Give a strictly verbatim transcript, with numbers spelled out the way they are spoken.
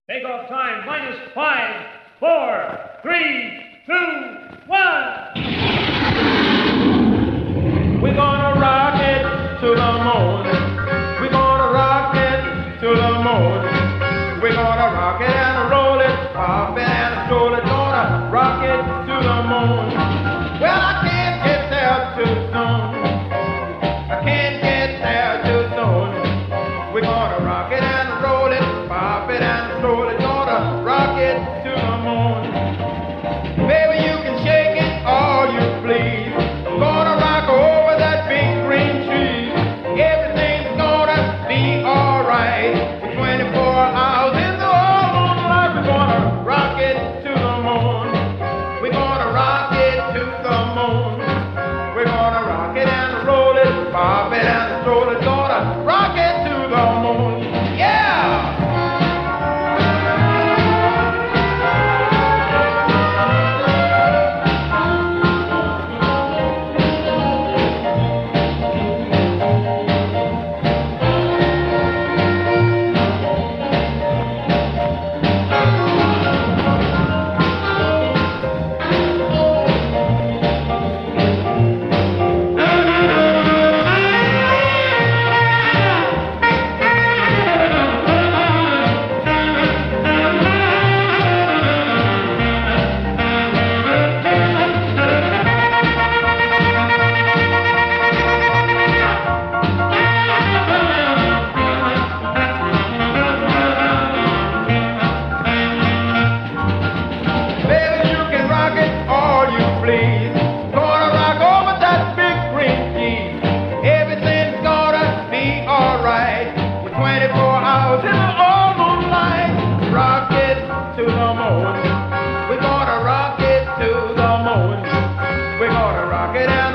Take off time, minus five, four, three, two, one. We're gonna rock it to the moon. We're gonna rock it to the moon. We're gonna rock it and roll it, pop it and roll it. Gonna rock it to the moon. Well, I can't get there too soon. I can't get there too soon. We're gonna rock it and roll it, pop it and roll it. Gonna rock it to the moon. Baby, you can shake it all you please. I'm gonna rock over that big green tree. Everything's gonna be alright. For twenty-four hours in the whole moonlight, we're gonna rock it to the moon. We're gonna rock it to the moon. We're gonna rock it and roll it, pop it and roll it. Gonna rock it to the moon. Yeah! twenty-four hours in the all moonlight. Rock it to the moon. We're gonna rock it to the moon. We're gonna rock it out.